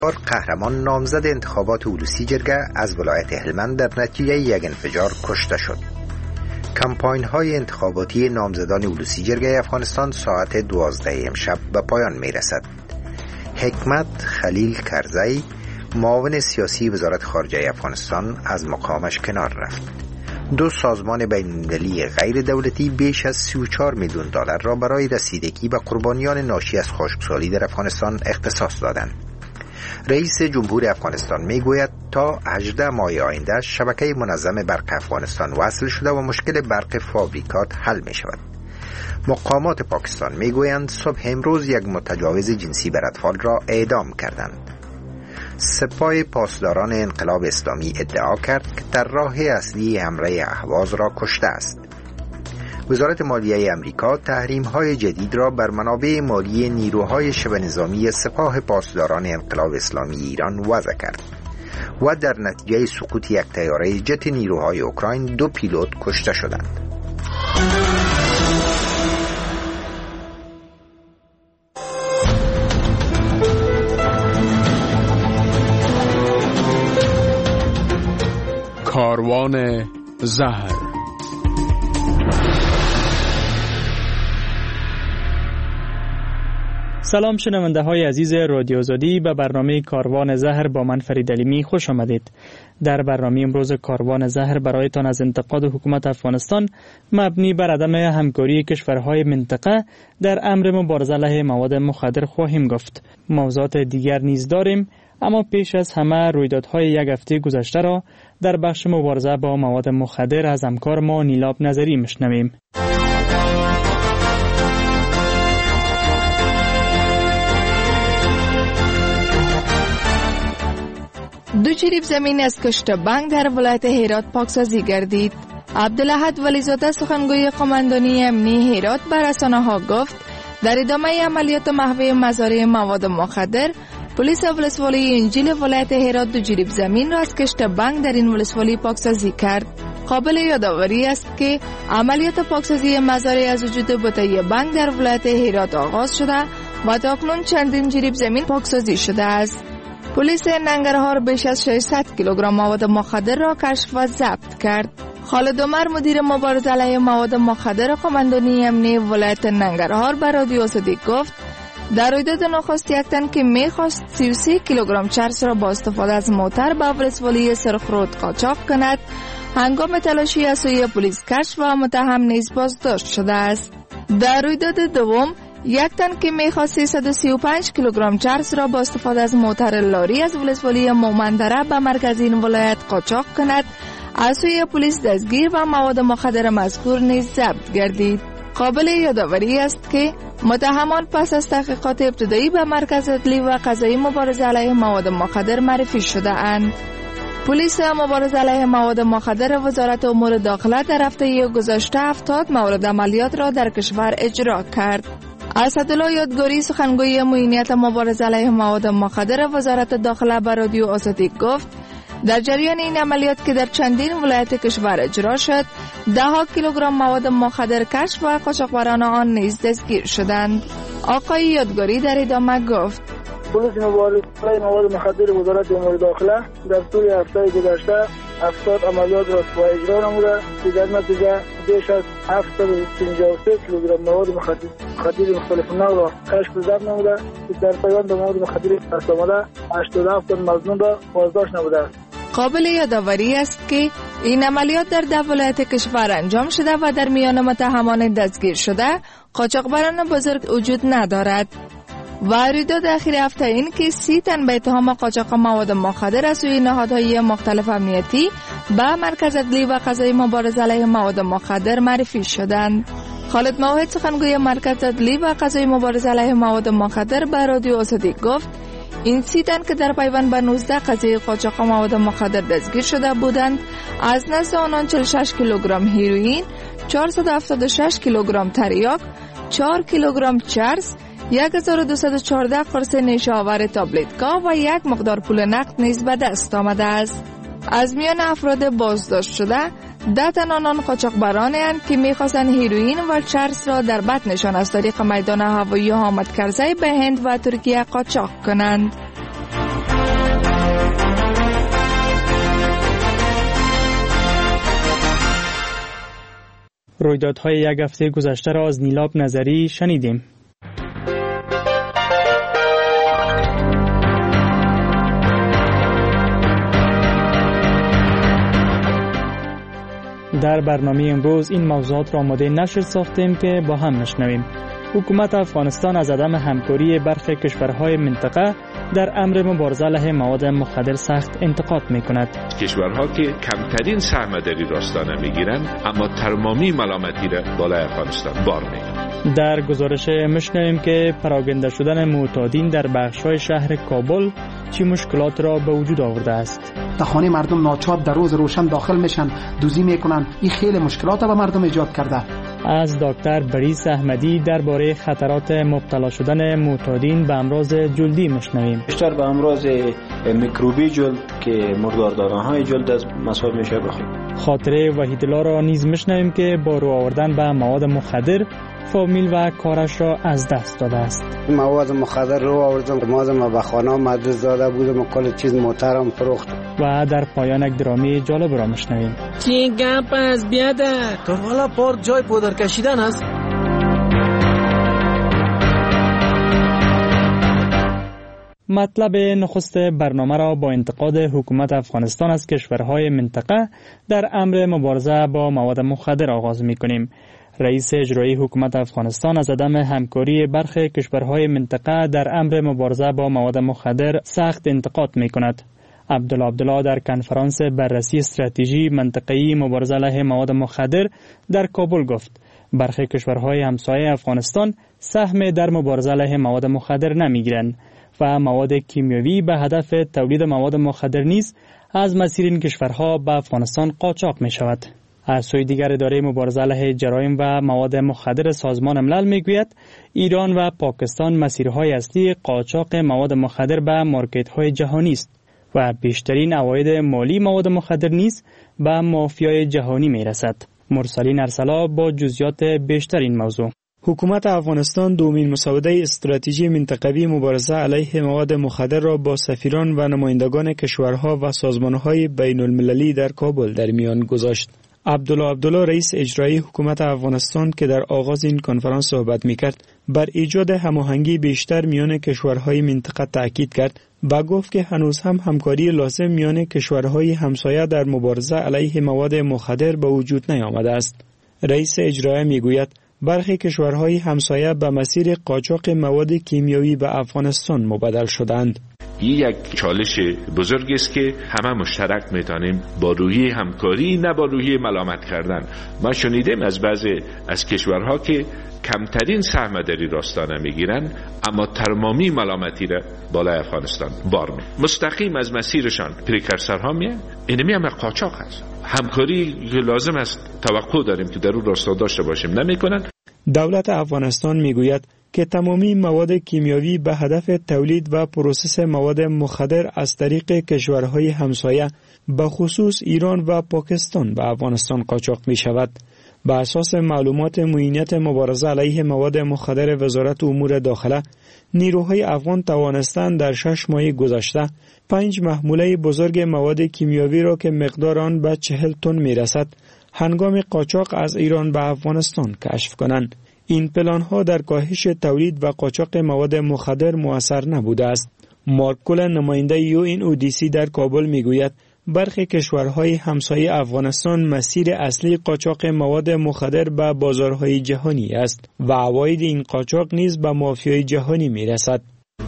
قهرمان نامزد انتخابات اولوسی جرگه از ولایت هلمند در نتیجه یک انفجار کشته شد. کمپاین های انتخاباتی نامزدان اولوسی جرگه افغانستان ساعت 12 امشب به پایان می رسد. حکمت خلیل کرزی، معاون سیاسی وزارت خارجه افغانستان، از مقامش کنار رفت. 2 سازمان بین‌المللی غیر دولتی بیش از 34 میلیون دلار را برای رسیدگی به قربانیان ناشی از خشکسالی در افغانستان اختصاص دادند. رئیس جمهور افغانستان میگوید تا 18 ماه آینده شبکه منظم برق افغانستان وصل شده و مشکل برق فابریکات حل می شود. مقامات پاکستان میگویند صبح امروز یک متجاوز جنسی بر اطفال را اعدام کردند. سپاه پاسداران انقلاب اسلامی ادعا کرد که در راه اصلی حمله اهواز را کشته است. وزارت مالیه امریکا تحریم‌های جدید را بر منابع مالی نیروهای شبه نظامی سپاه پاسداران انقلاب اسلامی ایران وضع کرد و در نتیجه سقوط یک طیاره جت نیروهای اوکراین 2 پیلوت کشته شدند. کاروان زهر. سلام شنونده های عزیز رادیو آزادی، به برنامه کاروان زهر با من فرید علیمی خوش آمدید. در برنامه امروز کاروان زهر برایتان از انتقاد حکومت افغانستان مبنی بر عدم همکاری کشورهای منطقه در امر مبارزه علیه مواد مخدر خواهیم گفت. موضوعات دیگر نیز داریم، اما پیش از همه رویدادهای یک هفته گذشته را در بخش مبارزه با مواد مخدر از همکار ما نیلاب نظری میشنویم. دو جریب زمین از کشت بانک در ولایت هرات پاکسازی گردید. عبدالاحد ولیزاده سخنگوی قماندانی امنی هرات به رسانه‌ها گفت در ادامه عملیات محو مزارع مواد مخدر، پلیس ولسوالی انجیل ولایت هرات دو جریب زمین را از کشت بانک در این ولسوالی پاکسازی کرد. قابل یادآوری است که عملیات پاکسازی مزارع از وجود بطه بانک در ولایت هرات آغاز شده و تاکنون چندین جریب زمین پاکسازی شده است. پلیس ننگرهار بیش از 600 کیلوگرم مواد مخدر را کشف و ضبط کرد. خالد عمر مدیر مبارزه علیه مواد مخدر قماندانی امنی ولایت ننگرهار به رادیو آزادی گفت در رویداد نخست یک تن که میخواست 33 کیلوگرم چرس را با استفاده از موتر به ولسوالی سرخرود قاچاق کند، هنگام تلاشی از سوی پلیس کشف و متهم نیز بازداشت شده است. در رویداد دوم یک تن که میخواست 335 کیلوگرم چرس را با استفاده از موتر لاری از ولسوالی مومندره به مرکز این ولایت قاچاق کند، از سوی پلیس دستگیر و مواد مخدر مذکور نیز ضبط گردید. قابل یادآوری است که متهمان پس از تحقیقات ابتدایی به مرکز عدلی و قضایی مبارزه علیه مواد مخدر معرفی شده اند. پلیس مبارزه علیه مواد مخدر وزارت امور داخله در هفته گذشته 70 مورد عملیات را در کشور اجرا کرد. اسدالله یادگاری سخنگوی معینیت مبارزه علیه مواد مخدر وزارت داخله به رادیو آزادی گفت در جریان این عملیات که در چندین ولایت کشور اجرا شد 10 کیلوگرم مواد مخدر کشف و قاچاقبران آن نیز دستگیر شدند. آقای یادگاری در ادامه گفت پلیس مبارزه علیه مواد مخدر وزارت امور داخله در طول هفته گذشته 70 عملیات را اجرا نموده که در نتیجه بیش از 753 کیلوگرم مواد مخدر مختلف نوع را کشف و ضبط نموده که در پیوند به مواد مخدر دست آمده 87 تن مظنون را بازداشت نموده است. قابل یادآوری است که این عملیات در 10 ولایت کشور انجام شده و در میان متهمان دستگیر شده قاچاقبران بزرگ وجود ندارد. و رویداد اخیر هفته این که 30 تن به اتهام قاچاق مواد مخدر از سوی نهادهای مختلف امنیتی به مرکز عدلی و قضایی مبارزه علیه مواد مخدر معرفی شدند. خالد موحد سخنگوی مرکز عدلی و قضایی مبارزه علیه مواد مخدر به رادیو آزادی گفت این 30 تن که در پیوند به 19 قضیه قاچاق مواد مخدر دستگیر شده بودند از نزد آنان 46 کیلوگرم هیروئین، 476 کیلوگرم تریاک، 4 کیلوگرم چرس، 1214 قرص نیشه آور تابلتگاه و یک مقدار پول نقد نیز به دست آمده است. از میان افراد بازداشت شده 10 تن آنان قاچاقبرانی اند که می‌خواستند هیروئین و چرس را در بطنشان از طریق میدان هوایی حامد کرزی به هند و ترکیه قاچاق کنند. رویدادهای یک هفته گذشته را از نیلاب نظری شنیدیم. در برنامه امروز این موضوعات را آماده نشر ساختیم که با هم نشنویم. حکومت افغانستان از عدم همکاری برخی کشورهای منطقه در امر مبارزه علیه مواد مخدر سخت انتقاد می‌کند. کشورها که کمترین سهم‌داری راستانه می‌گیرند اما تمامی ملامتی را بالای افغانستان بار می‌گیرند. در گزارش می‌شنویم که پراگنده شدن معتادین در بخش‌های شهر کابل چه مشکلات را به وجود آورده است. در خانه مردم ناچار در روز روشن داخل میشن، دوزی میکنن. این خیلی مشکلات به مردم ایجاد کرده. از دکتر بریس احمدی درباره خطرات مبتلا شدن معتادین به امراض جلدی میشنویم. بیشتر به امراض میکروبی جلد که مرداردارانهای جلد از مصاب میشه بخوریم. خاطره وحیدالله را نیز میشنویم که با رو آوردن به مواد مخدر فامیل و کارش را از دست داده است. مواد مخدر رو آوردم، مازم به خانه مدرس داده بودم و کل چیز محترم فروختم. و در پایان یک درامی جالب را میشنویم. چی گپ است بیاده؟ تو والا پارک جای پودر کشیدن است. مطلب نخست برنامه را با انتقاد حکومت افغانستان از کشورهای منطقه در امر مبارزه با مواد مخدر آغاز می‌کنیم. رئیس اجرایی حکومت افغانستان از عدم همکاری برخی کشورهای منطقه در امر مبارزه با مواد مخدر سخت انتقاد می‌کند. عبدالله در کنفرانس بررسی استراتژی منطقه‌ای مبارزه علیه مواد مخدر در کابل گفت برخی کشورهای همسایه افغانستان سهم در مبارزه علیه مواد مخدر نمی‌گیرند و مواد کیمیاوی به هدف تولید مواد مخدر نیز از مسیر این کشورها به افغانستان قاچاق می‌شود. از سوی دیگر اداره مبارزه علیه جرایم و مواد مخدر سازمان ملل میگوید ایران و پاکستان مسیرهای اصلی قاچاق مواد مخدر به مارکت‌های جهانی است و بیشترین عواید مالی مواد مخدر نیز به مافیای جهانی میرسد. مرسلین ارسلا با جزئیات بیشتر این موضوع. حکومت افغانستان دومین مسوده استراتژی منطقوی مبارزه علیه مواد مخدر را با سفیران و نمایندگان کشورها و سازمانهای بین المللی در کابل در میان گذاشت. عبدالله رئیس اجرایی حکومت افغانستان که در آغاز این کنفرانس صحبت می‌کرد بر ایجاد هماهنگی بیشتر میان کشورهای منطقه تاکید کرد و گفت که هنوز هم همکاری لازم میان کشورهای همسایه در مبارزه علیه مواد مخدر به وجود نیامده است. رئیس اجرایی میگوید برخی کشورهای همسایه به مسیر قاچاق مواد کیمیایی به افغانستان مبادل شدند. این یک چالش بزرگ است که همه مشترک میتونیم با روحیه همکاری نه با روحیه ملامت کردن. ما شنیدیم از بعضی از کشورها که کمترین سهم‌داری راستانه میگیرن اما تمامی ملامتی را بالای افغانستان بار می مستقیم از مسیرشان پریکرسرها میان. اینمی هم قاچاق هست. همکاری لازم است توقع داریم که در اون راستا داشته باشیم نمیکنن. دولت افغانستان میگوید که تمامی مواد کیمیاوی به هدف تولید و پروسس مواد مخدر از طریق کشورهای همسایه به خصوص ایران و پاکستان به افغانستان قاچاق می شود. بر اساس معلومات معینیت مبارزه علیه مواد مخدر وزارت امور داخله، نیروهای افغان توانستند در 6 ماه گذشته 5 محموله بزرگ مواد کیمیاوی را که مقدار آن به 40 تن می رسد، هنگام قاچاق از ایران به افغانستان کشف کنند. این پلان ها در کاهش تولید و قاچاق مواد مخدر مؤثر نبوده است. مارک کولن نماینده UNODC در کابل میگوید برخی کشورهای همسایه افغانستان مسیر اصلی قاچاق مواد مخدر به بازارهای جهانی است و عواید این قاچاق نیز به مافیای جهانی میرسد.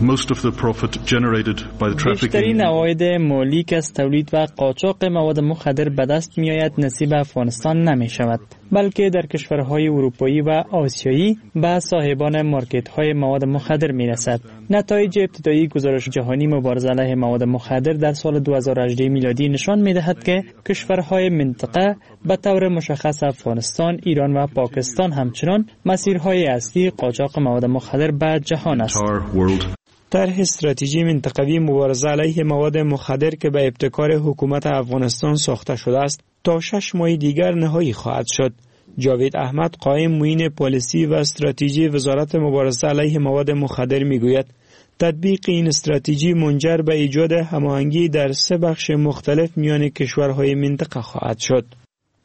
بیشترین عواید مالی که از تولید و قاچاق مواد مخدر به دست می آید نصیب افغانستان نمی شود، بلکه در کشورهای اروپایی و آسیایی به صاحبان مارکت های مواد مخدر می رسد. نتایج ابتدایی گزارش جهانی مبارزه علیه مواد مخدر در سال 2018 میلادی نشان می دهد که کشورهای منطقه به طور مشخص افغانستان، ایران و پاکستان همچنان مسیرهای اصلی قاچاق مواد مخدر به جهان است. طرح استراتژی منطقوی مبارزه علیه مواد مخدر که به ابتکار حکومت افغانستان ساخته شده است تا 6 ماه دیگر نهایی خواهد شد. جاوید احمد قائم معین پالیسی و استراتژی وزارت مبارزه علیه مواد مخدر میگوید تطبیق این استراتژی منجر به ایجاد هماهنگی در 3 بخش مختلف میان کشورهای منطقه خواهد شد.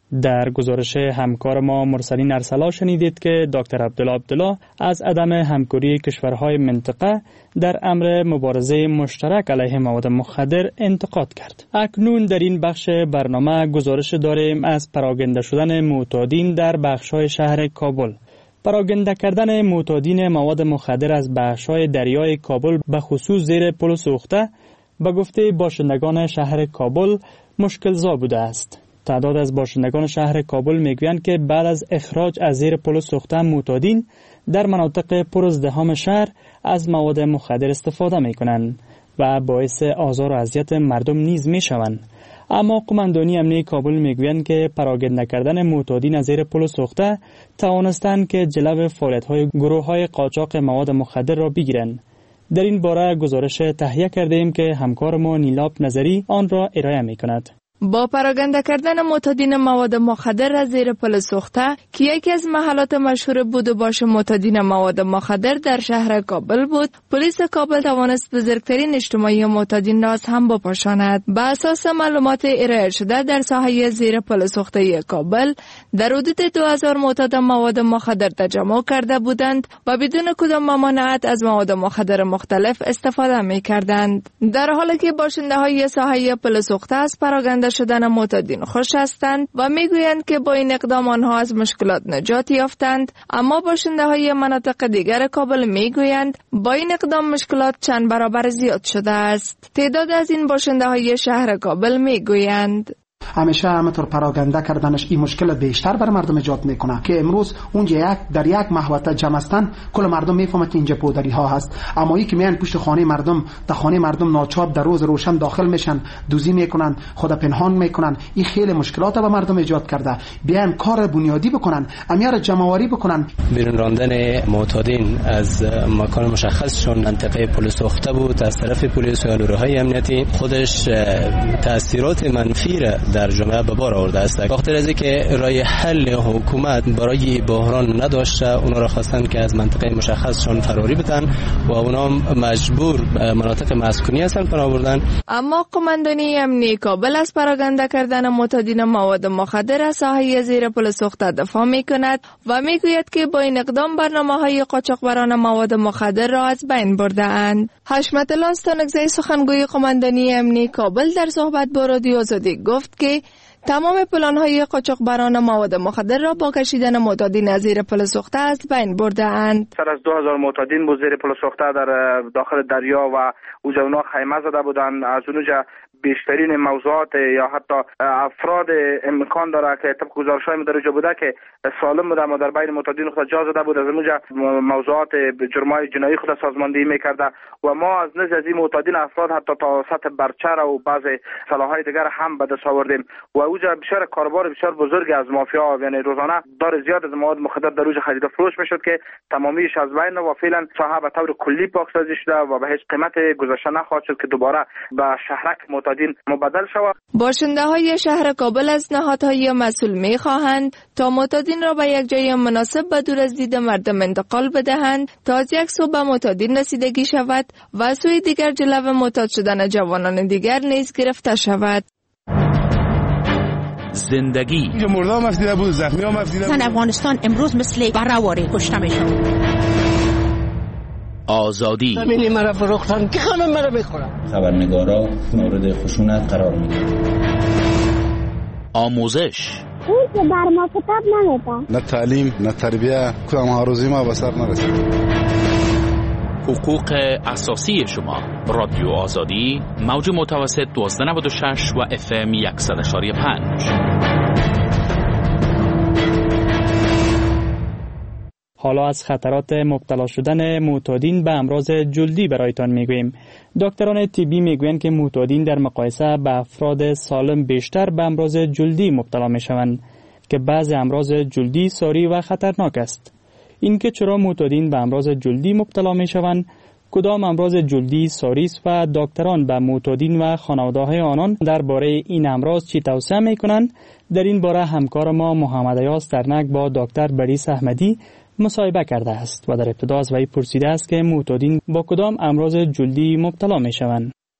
در گزارش همکار ما مرسلین ارسلا شنیدید که دکتر عبدالله از عدم همکاری کشورهای منطقه در امر مبارزه مشترک علیه مواد مخدر انتقاد کرد. اکنون در این بخش برنامه گزارش داریم از پراگنده شدن معتادین در بخش‌های شهر کابل. پراگنده کردن معتادین مواد مخدر از بخش‌های دریای کابل به خصوص زیر پل سوخته به گفته باشندگان شهر کابل مشکل‌زا بوده است. تعداد از باشندگان شهر کابل میگویند که بعد از اخراج از زیر پل سوخته معتادین در مناطق پرازدحام شهر از مواد مخدر استفاده میکنند و باعث آزار و اذیت مردم نیز میشوند. اما قماندانی امنیه کابل میگویند که پراگنده کردن معتادین از زیر پل سوخته توانستند که جلو فعالیت‌های گروه‌های قاچاق مواد مخدر را بگیرند. در این باره گزارش تهیه کردیم که همکار ما نیلاب نظری آن را ارائه میکند. با پراگنده کردن معتادین مواد مخدر از زیر پل سوخته که یکی از محلات مشهور بود و باش معتادین مواد مخدر در شهر کابل بود، پلیس کابل توانست بزرگترین اجتماعی معتادین را از هم بپاشاند. به اساس معلومات ارائه شده در ساحه زیر پل سوخته کابل در حدود 2000 معتاد مواد مخدر تجمع کرده بودند و بدون کدام ممانعت از مواد مخدر مختلف استفاده می کردند. در حالی که باشنده های ساحه پل سوخته از پراگنده شدن معتادین خوش هستند و میگویند که با این اقدام آنها از مشکلات نجات یافتند، اما باشنده های مناطق دیگر کابل میگویند با این اقدام مشکلات چند برابر زیاد شده است. تعداد از این باشنده های شهر کابل میگویند همیشه همینطور پراگنده کردنش این مشکل بیشتر بر مردم ایجاد میکنه که امروز اونجا در یک محوطه جمع هستن کل مردم میفهمه که اینجا پودری ها هست، اما این که میان پشت خانه مردم در خانه مردم ناچار در روز روشن داخل میشن، دوزی میکنن، خود پنهان میکنن، این خیلی مشکلات به مردم ایجاد کرده. بیان کار بنیادی بکنن، امیار جمع‌آوری بکنن. بیرون راندن معتادین از مکان مشخصشون منطقه پل سوخته بود از طرف پلیس و نیروهای امنیتی خودش تاثیرات منفی در جامعه به بار آورده است. وقتی از که راه حل حکومت برای بحران نداشته، اونا را خواستن که از منطقه مشخصشون فراری بدن و اونا مجبور مناطق مسکونی هستن پناه بردن. اما قماندانی امنیه کابل از پراگنده کردن معتادین مواد مخدر از ساحه زیر پل سوخته دفاع میکند و میگوید که با این اقدام برنامه‌های قاچاقبران مواد مخدر را از بین برده اند. حشمت الله استانکزی سخنگوی قماندانی امنیه کابل در صحبت با رادیو آزادی گفت که تمام پلان‌های قاچاقبران مواد مخدر را با کشیدن معتادین از زیر پل سوخته از بین برده اند. سر از 2000 معتادین بود زیر پل سوخته در داخل دریا و اوجا اونا خیمه زده بودن. از اونجا بیشترین موضوعات یا حتی افراد امکان داره که طبق گزارش‌های مدرجه بوده که سالم بوده، اما در بین معتادین خود جا زده بود. از اونجا موضوعات جرم‌های جنایی خود سازماندهی می‌کرده و ما از نزد از این معتادین افراد حتی تا سطح برچر و بعض سلاح‌های دیگر هم به دست آوردیم و اوجا بسیار کاروبار بسیار بزرگی از مافیا، یعنی روزانه دار زیاد از مواد مخدر در اوج خرید و فروش میشد که تمامیش از بین و فعلا ساحه به طور کلی پاکسازی شده و به هیچ قیمت گذشته نخواهد شد که دوباره به شهرک معتادین مبدل شود. باشنده های شهر کابل از نهادهای مسئول می‌خواهند تا معتادین را به یک جای مناسب و دور از دید مردم انتقال بدهند تا از یک سو به معتادین رسیدگی شود و سوی دیگر جلو معتاد شدن جوانان دیگر نیز گرفته شود. زندگی مردم مفیده بود، زخمی ها مفیده بود. افغانستان امروز مثل برآوری کشته میشد. آزادی زمینی مرا فروختن که همه مرا میخورن. خبرنگارا مورد خشونت قرار میگیرن. آموزش اون که بر ما کتاب نمیدن. نه تعلیم نه تربیه، کدام هاروزی ما به سر نرسید. حقوق اساسی شما. رادیو آزادی موج متوسط 1296 و FM 100.5. حالا از خطرات مبتلا شدن معتادین به امراض جلدی برایتان میگوییم. دکتران طبی میگویند که معتادین در مقایسه با افراد سالم بیشتر به امراض جلدی مبتلا میشوند که بعضی امراض جلدی ساری و خطرناک است. اینکه چرا معتادین به امراض جلدی مبتلا میشوند، کدام امراض جلدی ساری است و دکتران به معتادین و خانواده‌های آنان درباره این امراض چی توصیه میکنند، در این باره همکار ما محمد ایاز ترنک با دکتر بریس احمدی مصاحبه کرده است و در ابتدا از وی پرسیده است که معتادین با کدام امراض جلدی مبتلا می شوند.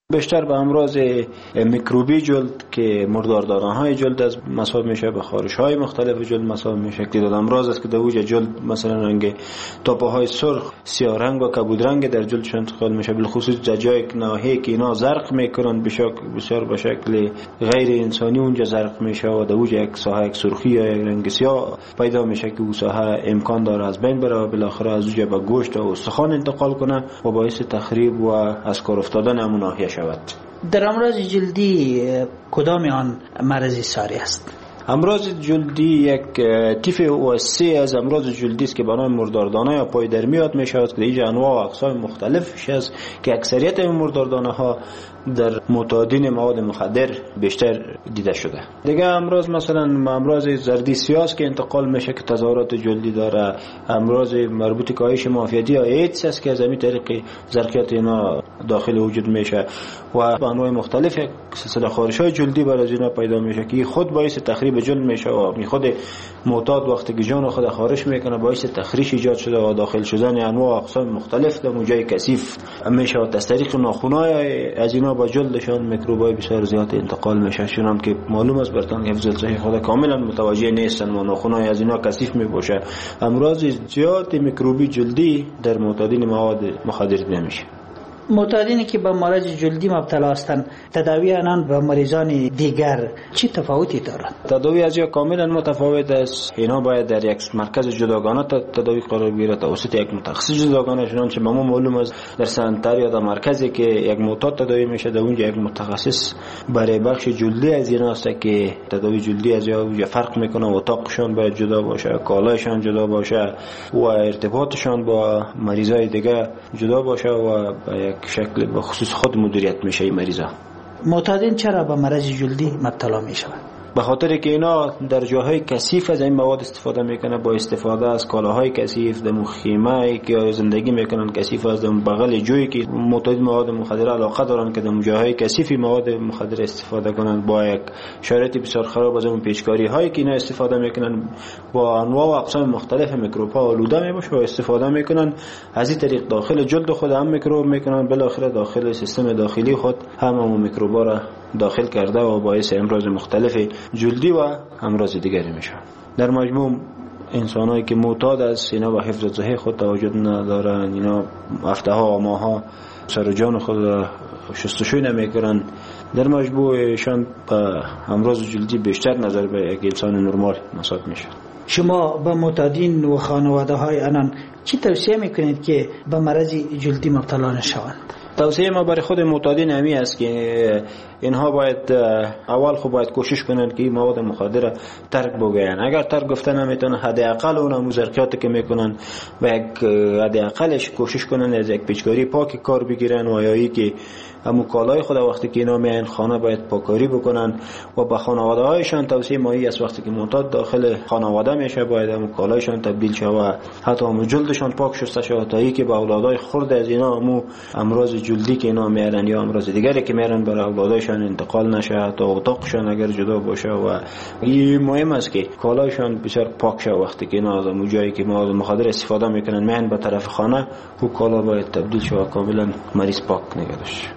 بیشتر به امراض میکروبی جلد که مرداردارانهای جلد از مصاب میشه، به خارش‌های مختلف جلد مصاب میشه. تعداد امراض است که در اوج جلد مثلا رنگ تاپه‌های سرخ، سیاه رنگ و کبود رنگ در جلدشان انتقال میشه، بالخصوص در جای ناحیه که اینا زرق میکنن بسیار به شکل غیر انسانی اونجا زرق میشه و در اوج یک ساحه یک سرخی یا یک رنگ سیاه پیدا میشه که اون ساحه امکان داره از بین بره و بالاخره از اونجا به گوشت و استخوان انتقال کنه و باعث تخریب و از کار افتادن همون ناحیه شود. در امراض جلدی کدام آن مرضی ساری است؟ امراض جلدی یک تیف وسیع از امراض جلدی است که به نام مرداردانه یا پایدرمیات می شود که اینجا انواع و اقسام مختلفش است که اکثریت این مرداردانه ها در معتادین مواد مخدر بیشتر دیده شده. دیگه امراض مثلا امراض زردی سیاس که انتقال میشه که تظاهرات جلدی داره، امراض مربوط به کاهش معافیتی یا ایدز است که از همین طریق زرقیات اینا داخل وجود میشه و با انواع مختلف سلسله خارش‌های جلدی بر از اینا پیدا میشه که خود باعث تخریب جلد میشه و خود معتاد وقتی که جان خود خارش میکنه باعث تخریش ایجاد شده و داخل شدن انواع و اقسام مختلف در جای کثیف میشه و از طریق ناخن‌های از اینا با جلدشان میکروبای بسیار زیاد انتقال میشه. چون که معلوم است برتان حفظ صحی خود کاملا متوجه نیستن و ناخن‌های از اینا کثیف میباشه. امراض زیاد میکروبی جلدی در معتادین مواد مخدر دیده میشه. معتادینی که به مرض جلدی مبتلا هستند تداوی آنان با مریضان دیگر چه تفاوتی دارند؟ تداوی از یا کاملا متفاوت است. اینا باید در یک مرکز جداگانه تداوی قرار بگیرد توسط یک متخصص جداگانه، چنانچه به ما معلوم است در سنتر یا در مرکزی که یک معتاد تداوی میشه در اونجا یک متخصص برای بخش جلدی از اینا است که تداوی جلدی از یا فرق میکنه. اتاقشان باید جدا باشه، کالایشان جدا باشه و ارتباطشان با مریضای دیگه جدا باشه و شکل به خصوص خود مدیریت میشه این مریضا. معتادین چرا به مرض جلدی مبتلا میشوند؟ به خاطر که اینا در جاهای کثیف از این مواد استفاده میکنه، با استفاده از کالاهای کثیف در خیمه که زندگی میکنن کثیف، از بغل جویی که معتاد مواد مخدر علاقه دارن که در جاهای کثیفی مواد مخدر استفاده کنن، با یک شرایط بسیار خراب از اون پیچکاری هایی که اینا استفاده میکنن با انواع و اقسام مختلف میکروب ها آلوده میشه و استفاده میکنن. از این طریق داخل جلد خود هم میکروب میکنن، بالاخره داخل سیستم داخلی خود هم میکروب ها را داخل کرده و باعث امراض مختلف جلدی و امراض دیگری میشه. در مجموع انسانایی که معتاد از اینا و حفظ صحی خود توجه ندارن، اینا هفته ها و ماه ها سر و جان خود شستشوی نمیکنن، در مجموعشان به امراض جلدی بیشتر نظر به یک انسان نرمال محسوب میشه. شما به معتادین و خانواده های آنان چی توصیه میکنید که به مرض جلدی مبتلا نشوند؟ توصیه ما برای خود معتادین همی است که اینها باید اول خوب باید کوشش کنند که این مواد مخدر ترک بگوین. اگر ترک گفته نمیتونن حداقل اون مزرقیاتی که میکنن و یک حداقلش کوشش کنند از یک پیچکاری پاک کار بگیرن و یا ای که همون کالای خود وقتی که اینا میان خانه باید پاکاری بکنن و به خانواده هایشان توصیه مایی است وقتی که معتاد داخل خانواده میشه باید همون کالایشان تبدیل شه و حتی همون جلدشان پاک شسته شه تا ای که به اولادای خرد از اینا همون امراض جلدی که اینا میارن یا امراض دیگری که میارن برای اولادایشان انتقال نشه، حتی اتاقشان اگر جدا باشه. و این مهم است که کالایشان بسیار پاک شه وقتی که اینا از اون جایی که مواد مخدر استفاده میکنن میان به طرف خانه و کالا باید تبدیل شه و کاملا مریض پاک نگه داشته.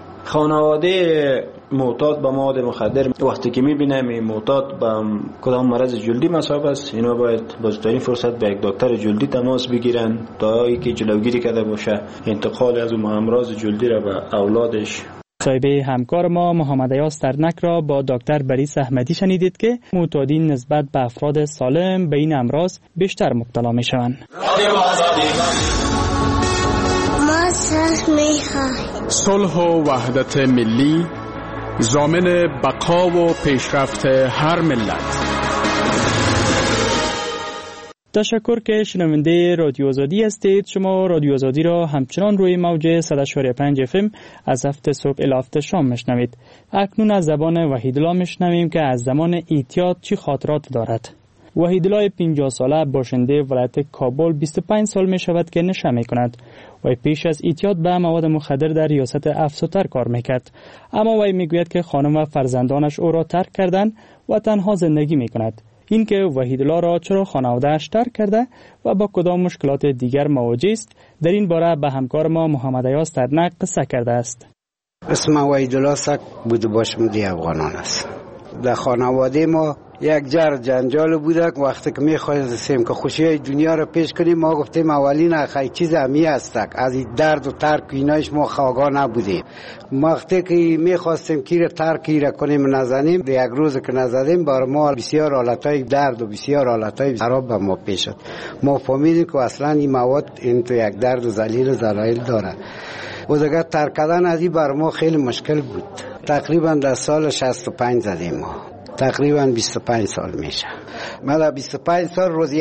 خانواده معتاد به مواد مخدر وقتی که میبینم این معتاد به کدام مرض جلدی مصاب است، اینا باید بازترین فرصت به یک دکتر جلدی تماس بگیرن تا اینکه جلوگیری کرده باشه انتقال از اون امراض جلدی را به اولادش. صاحبه همکار ما محمد ایاز ترنک را با دکتر بریس احمدی شنیدید که معتادین نسبت به افراد سالم به این امراض بیشتر مبتلا میشوند. صلح و وحدت ملی ضامن بقا و پیشرفت هر ملت. تشکر که شنونده رادیو آزادی هستید. شما رادیو آزادی را همچنان روی موج 100.5 FM از هفت صبح الی هفت شام میشنوید. اکنون از زبان وحیدالله میشنویم که از زمان اعتیاد چی خاطرات دارد. وحیدالله 50 ساله باشنده ولایت کابل 25 سال می شود که نشه می کند و پیش از اعتیاد به مواد مخدر در ریاست افسوتر کار میکرد، اما وی میگوید که خانم و فرزندانش او را ترک کردند و تنها زندگی می کند. این که وحیدالله را چرا خانواده‌اش ترک کرده و با کدام مشکلات دیگر مواجه است، در این باره به همکار ما محمد ایاز ترنک قصه کرده است. اسم وحیدالله سک بود باشم دی افغانان است. در خانواده ما یک جنجال بوده. وقتی که می‌خواستیم که خوشی دنیا رو پیش کنیم ما گفتیم اولین خیلی چیز همی هستک از این درد و ترک اینایش ما آگاه نبودیم. وقتی که می‌خواستیم کی رو ترکی را کنیم نزنیم یک روز که نزدیم بر ما بسیار حالتهای درد و بسیار حالتهای خراب به ما پیش شد. ما فهمیدیم که اصلا این مواد این تو یک درد و ذلیل و ذلایل داره و دیگه ترک کردن از این بر ما خیلی مشکل بود. تقریبا در سال 65 زدیم ما. تقریبا 25 سال میشه. ما در 25 سال روزی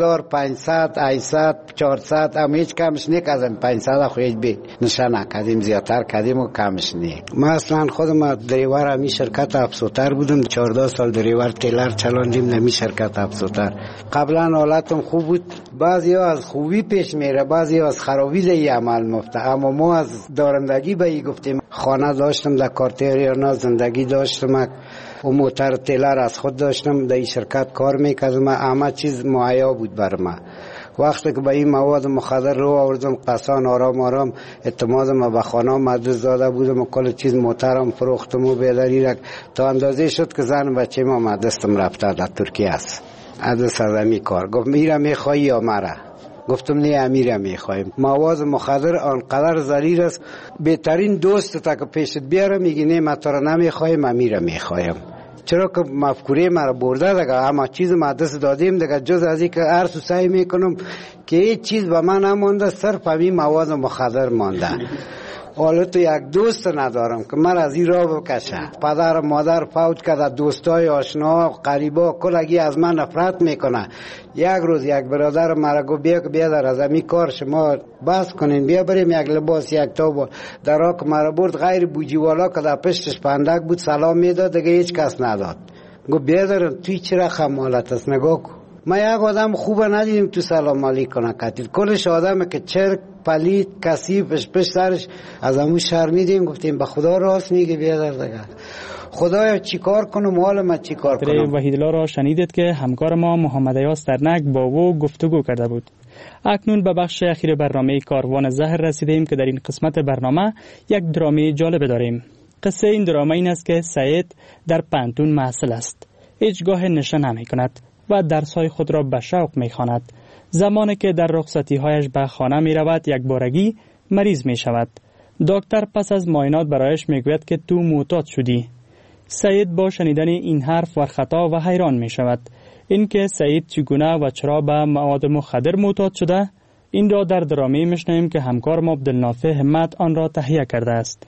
1500 800 400 هم هیچ کمش نکردیم. 500 خودش بی نشان کردیم زیادتر کردیم و کمش نی. ما اصلا خودم دریور همی شرکت افسوتر بودم. 14 سال دریور تیلر چلاندیم نمی شرکت افسوتر. قبلا حالتم خوب بود. بعضی ها از خوبی پیش میره بعضی ها از خرابی زی عمل مفته. اما ما از دارندگی به ای گفتیم. خانه داشتم در کارتریانا زندگی داشتم و موتر تیلر از خود داشتم. در این شرکت کار میکردم. همه چیز مهیا بود بر من. وقتی که به این مواد مخدر رو آوردم قصان آرام اعتمادم به خانه مدرس داده بودم و کل چیز موترم فروختم و بیداری را تا اندازه شد که زن بچه ما مدرسم رفته در ترکیه است. از سرزمی کار گفت میره میخوایی یا مرا؟ گفتم نه امیره میخوایم. مواد مخدر آنقدر ضرر است بهترین دوست تا که پیشت بیاره میگی نه من تو را نمیخوایم امیره میخوایم. چرا که مفکوره مرا برده دیگه همه چیز مدرسه دادیم دیگه جز از این که هر سعی میکنم که هیچ چیز به من نمانده صرف همین مواد مخدر مانده. حالا تو یک دوست ندارم که من از این راه بکشه. پدر و مادر فوت کرده دوستای آشنا قریبا کلگی از من نفرت میکنه. یک روز یک برادر مرا گفت بیا در از امی کار شما بس کنین بیا بریم یک لباس یک تاب در راک مرا برد غیر بوجی والا که در پشتش پندک بود سلام میداد دیگه هیچ کس نداد. گفت بیا دارم توی چرا خمالت است نگاه کن. ما یک آدم خوبه ندیدیم تو سلام علیک کنه کتید کلش آدمه که چرک پلید کثیف پشت سرش از همون شرمیدیم. گفتیم به خدا راست میگه بیادر دیگه خدایا چیکار کنم حال ما چیکار کنم. وحیدالله را شنیدید که همکار ما محمد ایاز ترنک با او گفتگو کرده بود. اکنون به بخش اخیر برنامه کاروان زهر رسیدیم که در این قسمت برنامه یک درامی جالب داریم. قصه این دراما این است که سعید در پانتون محصل است. هیچگاه نشه نمی کند و درس‌های خود را به شوق می‌خواند. زمانی که در رخصتی‌هایش به خانه می‌رود یک بارگی مریض می‌شود. دکتر پس از معاینات برایش می‌گوید که تو معتاد شدی. سعید با شنیدن این حرف ورخطا و حیران می‌شود. اینکه سعید چگونه و چرا به مواد مخدر معتاد شده این را در درامی می‌شنویم که همکار ما عبدالنافع همت آن را تهیه کرده است.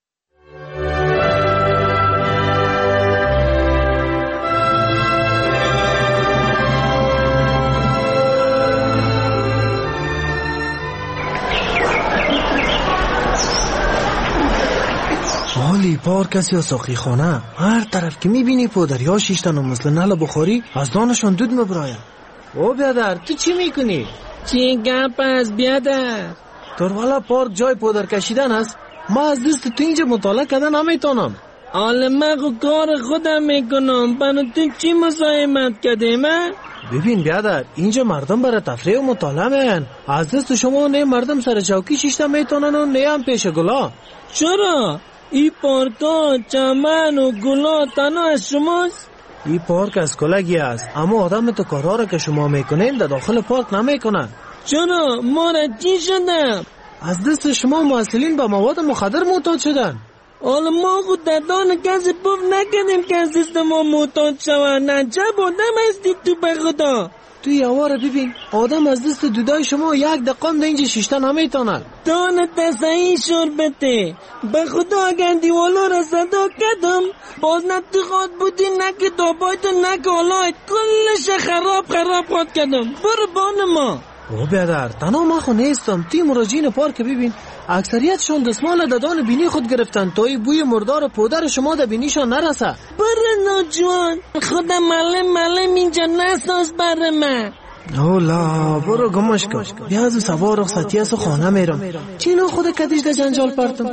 مالی پارک است یا ساقی خانه هر طرف که میبینی پودری ها شیشتن و مثل نل بخاری از دانشان دود مبرایم. او بیادر تو چی میکنی؟ چی گپ است بیادر؟ والا پارک جای پودر کشیدن است. ما از دست تو اینجا مطالعه کردن نمیتونم. حالا من کار خودم میکنم بنا تو چی مزاحمت کردی من؟ ببین بیادر اینجا مردم برای تفریح و مطالعه میان. از دست شما نه مردم سر چوکی شیشتن میتونن و نه هم پیش گلا. چرا؟ این پارکا چمن و گلا تنها از شماست؟ این پارک از کلگی است اما آدم تو کارها را که شما میکنین در داخل پارک نمیکنن. چرا؟ ما را چی شدم؟ از دست شما محصلین به مواد مخدر معتاد شدن. حالا ما خود در دان کسی پف نکردیم که از دست ما معتاد شوند. نجب آدم هستی تو به خدا. تو یواره ببین آدم از دست دودای شما یک دقیقه در اینجا شیشتن نمیتونه. دانه تسعی شربته به خدا اگر دیوالا را صدا کردم باز نه تو خواد بودی نه که دابایت نه که حالایت کلش خراب خواد کردم. برو بان ما. او بیادر تنها ما خو نیستم. تی مراجعین پارک ببین اکثریتشون دستمال ددان بینی خود گرفتن تا این بوی مردار پودر شما در بینیشان نرسه. برو ناجوان خدا معلم اینجا نساز بر من. اولا برو گمش کن. بیا از سوار رخصتی است و خانه میرم. چینو خود کدیش در جنجال پرتم.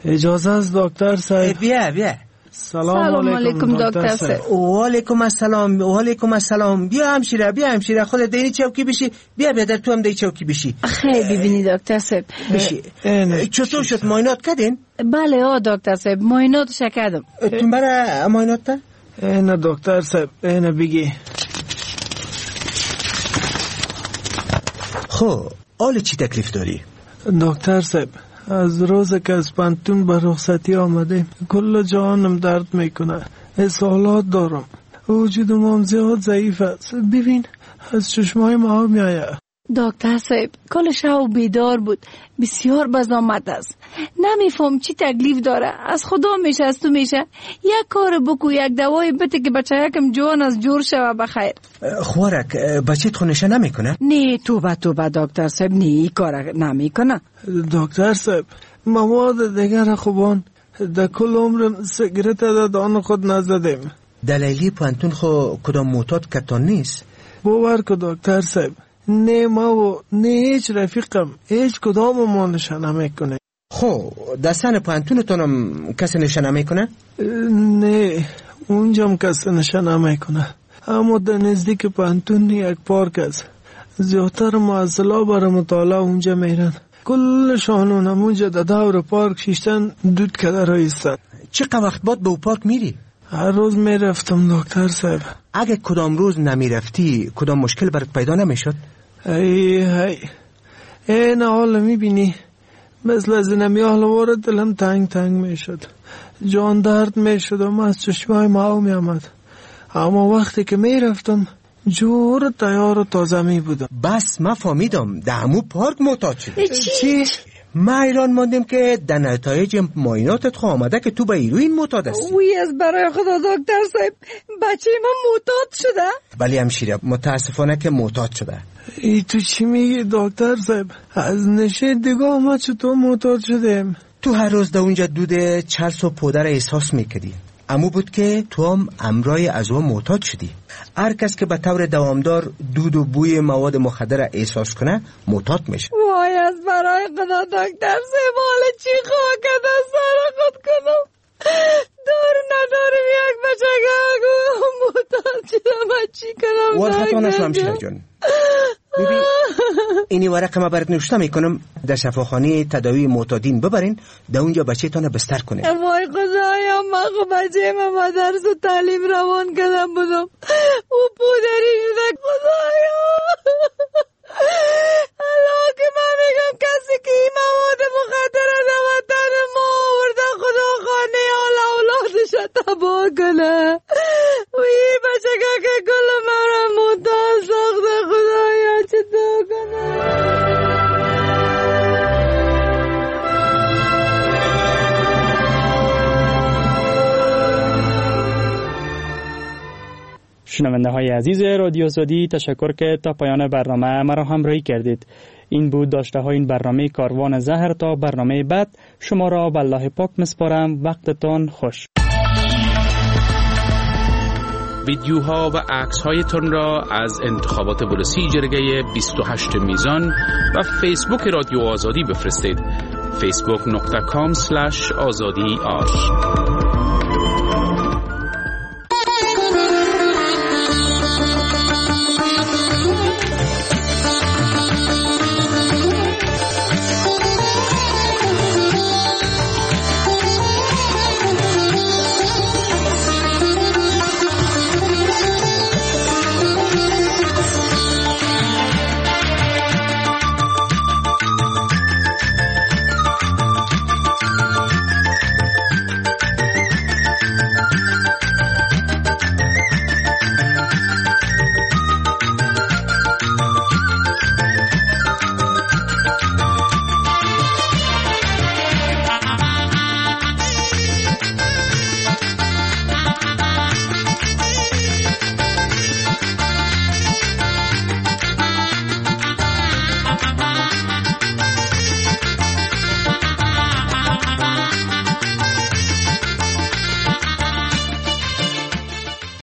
اجازه است دکتر صاحب؟ بیا. سلام علیکم دکتر صاحب. و علیکم السلام. بیا همشیره خودت دیگه چوکی بشی. بیا در تو هم دیگه چوکی بشی. خیلی ببینی دکتر صاحب. بشی. چطور شد معاینات کردین؟ بله دکتر صاحب معایناتش کردم. تو برای معاینات تا؟ نه دکتر صاحب بگی. خب حال چی تکلیف داری؟ دکتر صاحب از روز که از پانتون به رخصتی آمده کل جانم درد میکنه. اسهالات دارم. وجودم هم زیاد ضعیف است. ببین از چشمای ما میآید. دکتر صاحب کل شب بیدار بود. بسیار بزامت است. نمیفهم چی تکلیف داره. از خدا میشه از تو میشه. یک کار بکو، یک دوای بده که بچه یکم جوان از جور شوه بخیر. خوارک بچه تو نشه نمیکنه؟ نه توبه دکتر صاحب نه ای کار نمیکنه. دکتر صاحب مواد دیگر خوبان در کل عمرم سیگرت دادان خود نزدیم. دلیلی پانتون خو کدام معتاد کتان نیست؟ باور که دکتر صاحب نه ما و نه هیچ رفیقم هیچ کدام ما نشه نمیکنه. خب دستان پانتونتونم کسی نشه نمیکنه؟ نه اونجام کسی نشه نمیکنه، اما در نزدیک پانتون یک پارک است. زیادتر معزلا برای مطالعه اونجا میرن. کل شانونم اونجا در دور پارک شیشتن دود کده رایستن. چقدر وقت بعد به پارک میری؟ هر روز میرفتم دکتر صاحب. اگه کدام روز نمیرفتی کدام مشکل برات پیدا نمیشد؟ این حال میبینی مثل از اینمی حال وارد دلم تنگ میشد، جان درد میشد و از چشمای ما میامد. اما وقتی که میرفتم جور تیار و تازه می بودم. بس ما فهمیدم در همون پارک معتاد شدی. چی؟ ما ایران ماندیم که در نتایج معایناتت خو آمده که تو به هیروئین معتاد هستی. وی از برای خدا دکتر صاحب بچه من معتاد شده؟ بله همشیره متاسفانه که معتاد شده. ای تو چی میگی دکتر صاحب؟ از نشه دیگه ما چطور معتاد شدیم؟ تو هر روز در اونجا دود چرس و پودر احساس میکردی. امو بود که تو هم امرای از اون معتاد شدی. هر کس که به طور دوامدار دود و بوی مواد مخدر احساس کنه معتاد میشه. وای از برای خدا دکتر صاحب حال چی خواه کده سر خود کنم. دار ندارم یک بچگه معتاد شدم چی کنم. ورخطا نشو همشیره جان. ببین اینی ورق ما برات نوشته میکنم در شفاخانه تداوی معتادین ببرین، در اونجا بچه تانه بستر کنه. وای خدایا من خب بچه من مدرس و تعلیم روان کردم بودم او پودری شده. خدایا الان که من میگم کسی که این مواد مخدر در وطن ما آورده خدا خانه حال اولادش تباه کنه. و این بچه که کل من را معتاد ساخته. خدایا چطور کنه. شنونده های عزیز رادیو زادی تشکر که تا پایان برنامه مرا همراهی کردید. این بود داشته های این برنامه کاروان زهر. تا برنامه بعد شما را به الله پاک مسپارم. وقتتان خوش. ویدیوها و عکس هایتان را از انتخابات ولسی جرگه 28 میزان و فیسبوک رادیو آزادی بفرستید. facebook.com/azadi